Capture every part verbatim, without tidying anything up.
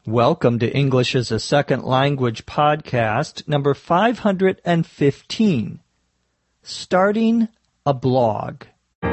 Welcome to English as a Second Language podcast, number five hundred fifteen, Starting a Blog.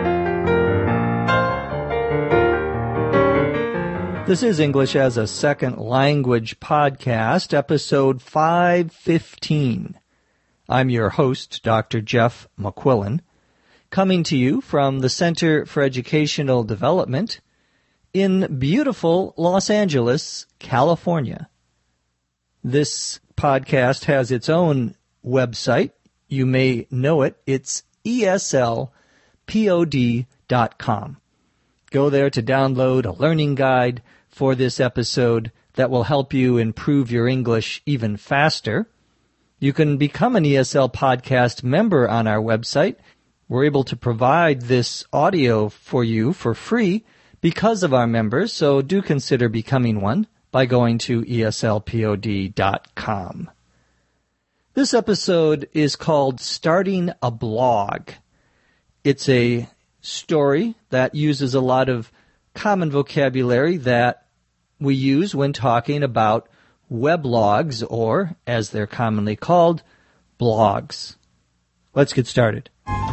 This is English as a Second Language podcast, episode five fifteen. I'm your host, Doctor Jeff McQuillan, coming to you from the Center for Educational Development in beautiful Los Angeles, California. This podcast has its own website. You may know it. It's E S L pod dot com. Go there to download a learning guide for this episode that will help you improve your English even faster. You can become an E S L podcast member on our website. We're able to provide this audio for you for free because of our members, so do consider becoming one by going to E S L pod dot com. This episode is called Starting a Blog. It's a story that uses a lot of common vocabulary that we use when talking about weblogs, or, as they're commonly called, blogs. Let's get started.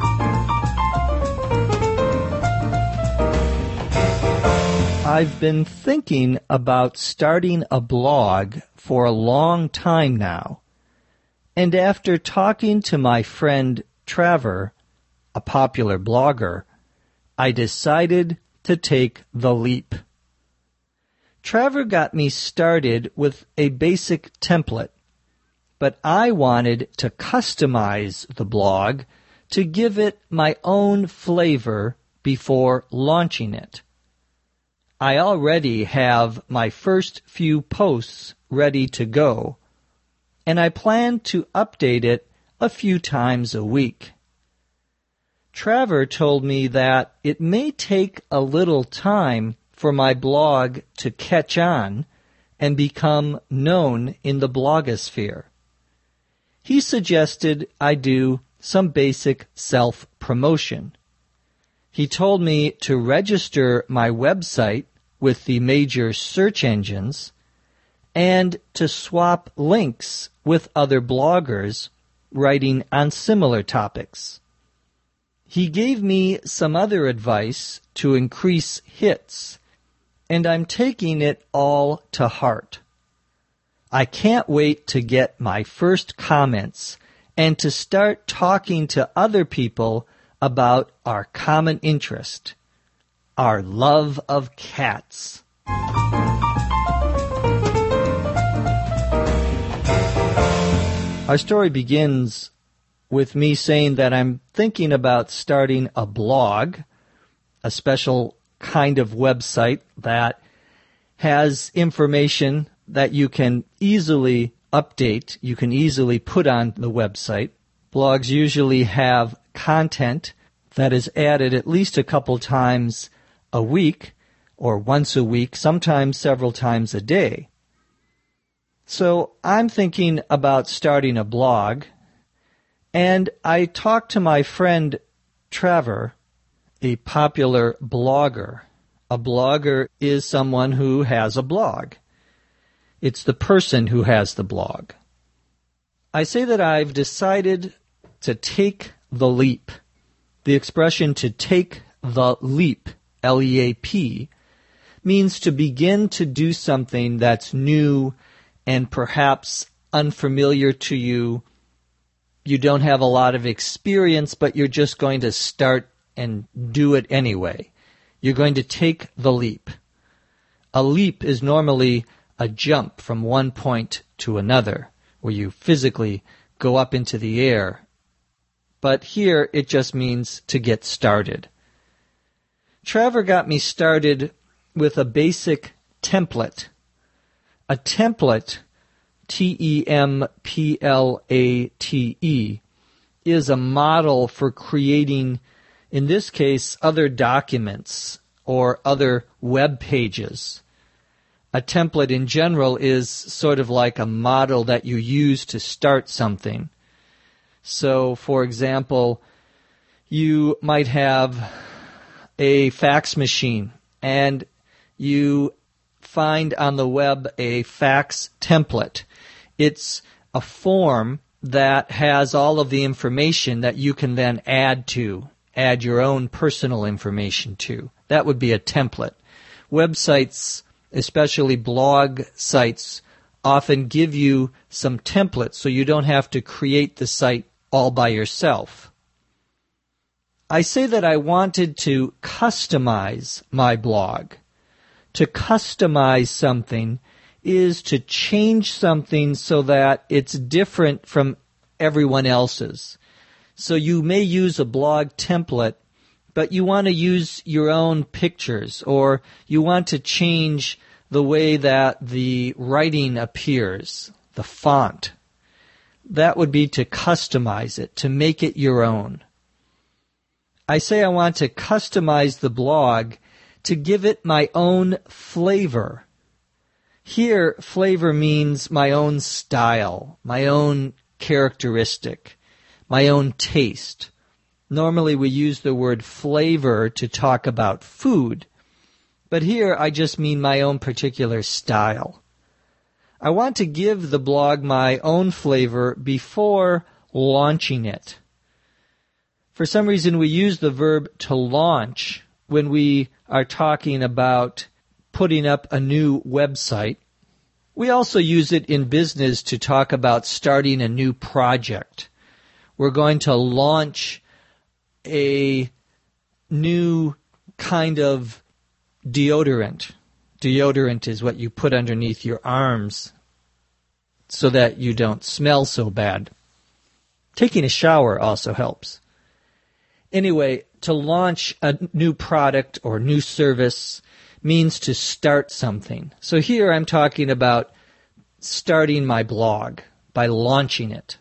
I've been thinking about starting a blog for a long time now, and after talking to my friend Trevor, a popular blogger, I decided to take the leap. Trevor got me started with a basic template, but I wanted to customize the blog to give it my own flavor before launching it. I already have my first few posts ready to go, and I plan to update it a few times a week. Trevor told me that it may take a little time for my blog to catch on and become known in the blogosphere. He suggested I do some basic self-promotion. He told me to register my website with the major search engines and to swap links with other bloggers writing on similar topics. He gave me some other advice to increase hits, and I'm taking it all to heart. I can't wait to get my first comments and to start talking to other people about our common interest, our love of cats. Our story begins with me saying that I'm thinking about starting a blog, a special kind of website that has information that you can easily update, you can easily put on the website. Blogs usually have content that is added at least a couple times a week, or once a week, sometimes several times a day. So I'm thinking about starting a blog, and I talked to my friend Trevor, a popular blogger. A blogger is someone who has a blog. It's the person who has the blog. I say that I've decided to take the leap. The expression to take the leap, L E A P, means to begin to do something that's new and perhaps unfamiliar to you. You don't have a lot of experience, but you're just going to start and do it anyway. You're going to take the leap. A leap is normally a jump from one point to another, where you physically go up into the air. But here it just means to get started. Trevor got me started with a basic template. A template, T E M P L A T E, is a model for creating, in this case, other documents or other web pages. A template in general is sort of like a model that you use to start something. So, for example, you might have a fax machine, and you find on the web a fax template. It's a form that has all of the information that you can then add to, add your own personal information to. That would be a template. Websites, especially blog sites, often give you some templates so you don't have to create the site all by yourself. I say that I wanted to customize my blog. To customize something is to change something so that it's different from everyone else's. So you may use a blog template, but you want to use your own pictures, or you want to change the way that the writing appears, the font. That would be to customize it, to make it your own. I say I want to customize the blog to give it my own flavor. Here, flavor means my own style, my own characteristic, my own taste. Normally we use the word flavor to talk about food, but here I just mean my own particular style. I want to give the blog my own flavor before launching it. For some reason we use the verb to launch when we are talking about putting up a new website. We also use it in business to talk about starting a new project. We're going to launch a new kind of deodorant. Deodorant is what you put underneath your arms so that you don't smell so bad. Taking a shower also helps. Anyway, to launch a new product or new service means to start something. So here I'm talking about starting my blog by launching it.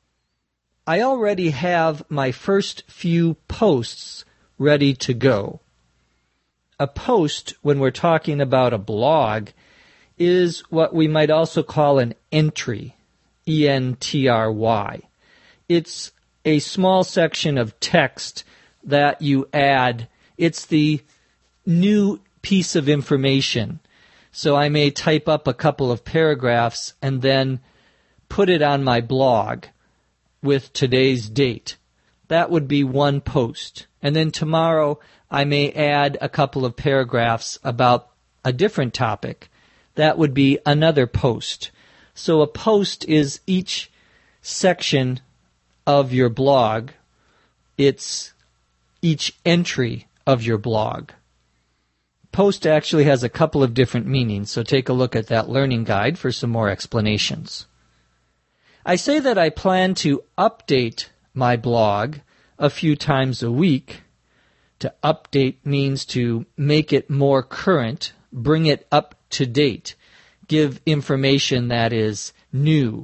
I already have my first few posts ready to go. A post, when we're talking about a blog, is what we might also call an entry, E N T R Y. It's a small section of text that you add. It's the new piece of information. So I may type up a couple of paragraphs and then put it on my blog with today's date. That would be one post. And then tomorrow I may add a couple of paragraphs about a different topic. That would be another post. So a post is each section of your blog. It's each entry of your blog. Post actually has a couple of different meanings, so take a look at that learning guide for some more explanations. I say that I plan to update my blog a few times a week. To update means to make it more current, bring it up to date, give information that is new.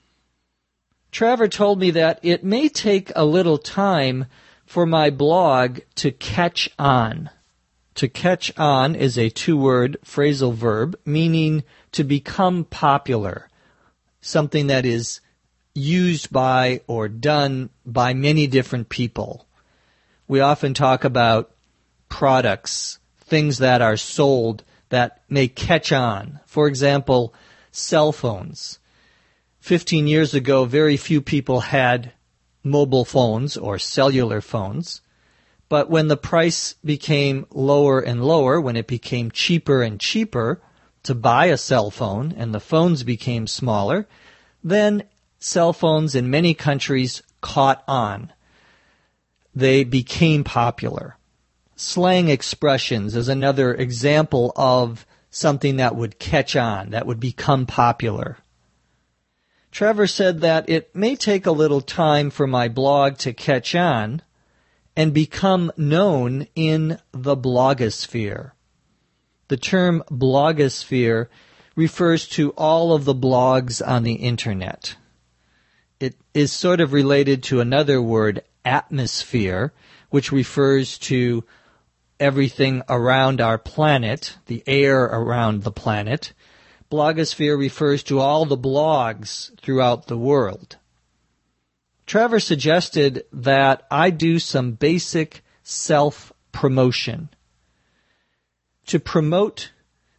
Trevor told me that it may take a little time for my blog to catch on. To catch on is a two-word phrasal verb meaning to become popular, something that is used by or done by many different people. We often talk about products, things that are sold that may catch on. For example, cell phones. Fifteen years ago, very few people had mobile phones or cellular phones. But when the price became lower and lower, when it became cheaper and cheaper to buy a cell phone and the phones became smaller, then cell phones in many countries caught on. They became popular. Slang expressions is another example of something that would catch on, that would become popular. Trevor said that it may take a little time for my blog to catch on and become known in the blogosphere. The term blogosphere refers to all of the blogs on the internet. It is sort of related to another word, atmosphere, which refers to everything around our planet, the air around the planet. Blogosphere refers to all the blogs throughout the world. Trevor suggested that I do some basic self-promotion. To promote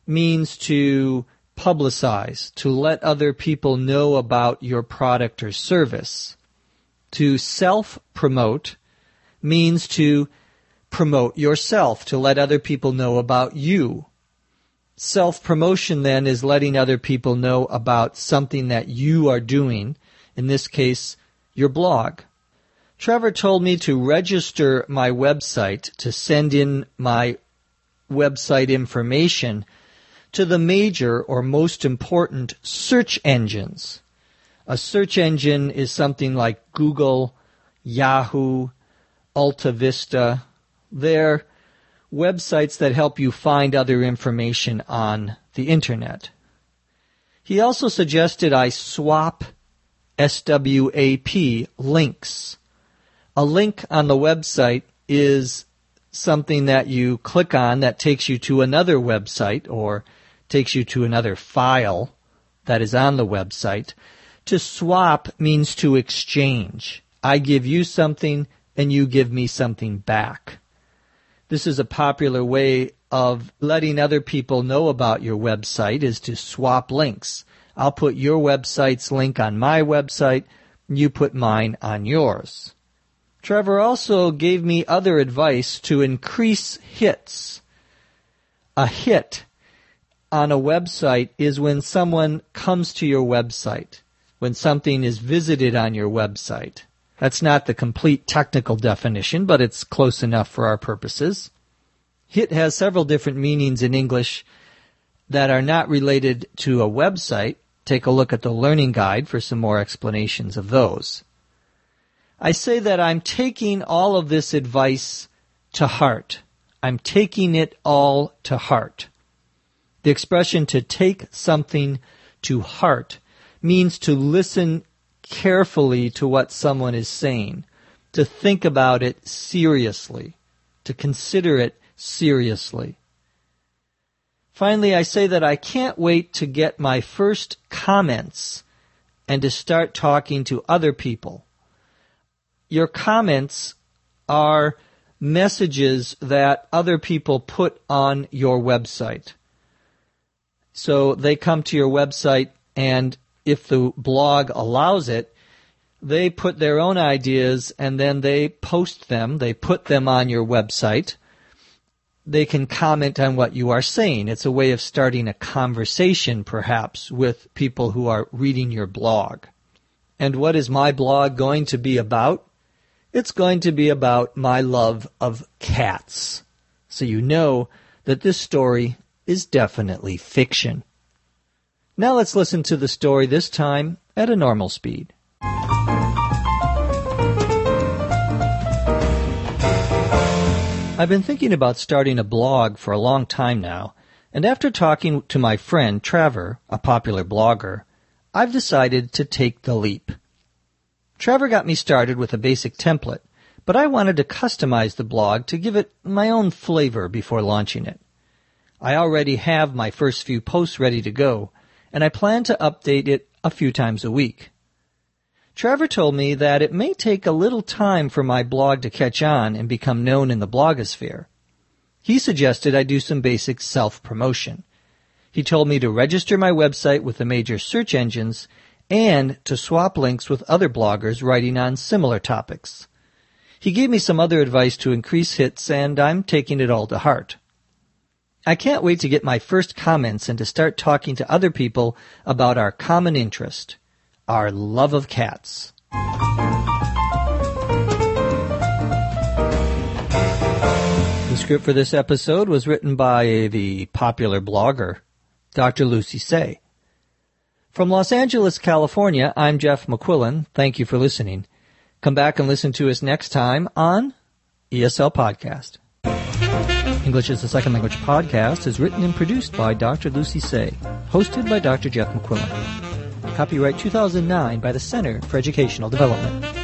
means to publicize, to let other people know about your product or service. To self-promote means to promote yourself, to let other people know about you. Self-promotion then is letting other people know about something that you are doing, in this case, your blog. Trevor told me to register my website, to send in my website information to the major or most important search engines. A search engine is something like Google, Yahoo, Alta Vista. They're websites that help you find other information on the internet. He also suggested I swap S W A P links. A link on the website is something that you click on that takes you to another website or takes you to another file that is on the website. To swap means to exchange. I give you something and you give me something back. This is a popular way of letting other people know about your website, is to swap links. I'll put your website's link on my website, and you put mine on yours. Trevor also gave me other advice to increase hits. A hit on a website is when someone comes to your website, when something is visited on your website. That's not the complete technical definition, but it's close enough for our purposes. Hit has several different meanings in English that are not related to a website. Take a look at the Learning Guide for some more explanations of those. I say that I'm taking all of this advice to heart. I'm taking it all to heart. The expression to take something to heart means to listen carefully to what someone is saying, to think about it seriously, to consider it seriously. Finally, I say that I can't wait to get my first comments and to start talking to other people. Your comments are messages that other people put on your website. So they come to your website, and if the blog allows it, they put their own ideas and then they post them. They put them on your website. They can comment on what you are saying. It's a way of starting a conversation, perhaps, with people who are reading your blog. And what is my blog going to be about? It's going to be about my love of cats. So you know that this story is definitely fiction. Now let's listen to the story, this time at a normal speed. I've been thinking about starting a blog for a long time now, and after talking to my friend Trevor, a popular blogger, I've decided to take the leap. Trevor got me started with a basic template, but I wanted to customize the blog to give it my own flavor before launching it. I already have my first few posts ready to go, and I plan to update it a few times a week. Trevor told me that it may take a little time for my blog to catch on and become known in the blogosphere. He suggested I do some basic self-promotion. He told me to register my website with the major search engines and to swap links with other bloggers writing on similar topics. He gave me some other advice to increase hits, and I'm taking it all to heart. I can't wait to get my first comments and to start talking to other people about our common interest, our love of cats. The script for this episode was written by the popular blogger, Doctor Lucy Say. From Los Angeles, California, I'm Jeff McQuillan. Thank you for listening. Come back and listen to us next time on E S L Podcast. English is the Second Language podcast is written and produced by Doctor Lucy Say, hosted by Doctor Jeff McQuillan. Copyright two thousand nine by the Center for Educational Development.